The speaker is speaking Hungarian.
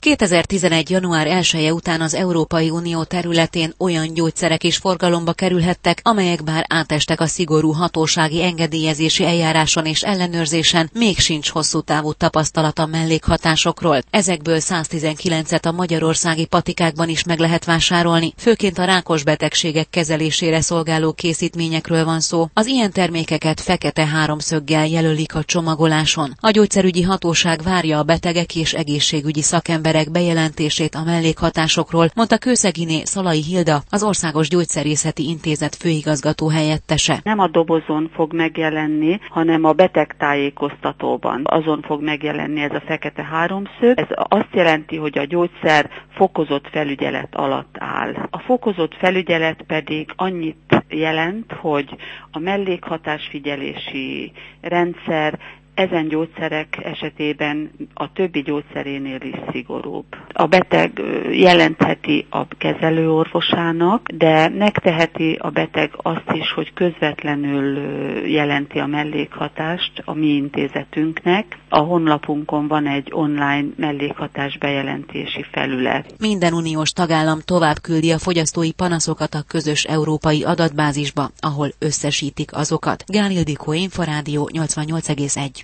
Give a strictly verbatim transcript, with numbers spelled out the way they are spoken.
kétezer-tizenegy. január elseje után az Európai Unió területén olyan gyógyszerek is forgalomba kerülhettek, amelyek bár átestek a szigorú hatósági engedélyezési eljáráson és ellenőrzésen, még sincs hosszú távú tapasztalat a mellékhatásokról. Ezekből száztizenkilencet a magyarországi patikákban is meg lehet vásárolni, főként a rákos betegségek kezelésére szolgáló készítményekről van szó. Az ilyen termékeket fekete háromszöggel jelölik a csomagoláson. A gyógyszerügyi hatóság várja a betegek és egészségügyi szakemberek bejelentését a mellékhatásokról, mondta Kőszeginé Szalai Hilda, az Országos Gyógyszerészeti Intézet főigazgató helyettese. Nem a dobozon fog megjelenni, hanem a betegtájékoztatóban. Azon fog megjelenni ez a fekete háromszög. Ez azt jelenti, hogy a gyógyszer fokozott felügyelet alatt áll. A fokozott felügyelet pedig annyit jelent, hogy a mellékhatásfigyelési rendszer ezen gyógyszerek esetében a többi gyógyszerénél is szigorúbb. A beteg jelentheti a kezelőorvosának, de megteheti a beteg azt is, hogy közvetlenül jelenti a mellékhatást a mi intézetünknek. A honlapunkon van egy online mellékhatás bejelentési felület. Minden uniós tagállam tovább küldi a fogyasztói panaszokat a közös európai adatbázisba, ahol összesítik azokat. Gál Ildikó, Inforádió nyolcvannyolc egész egy.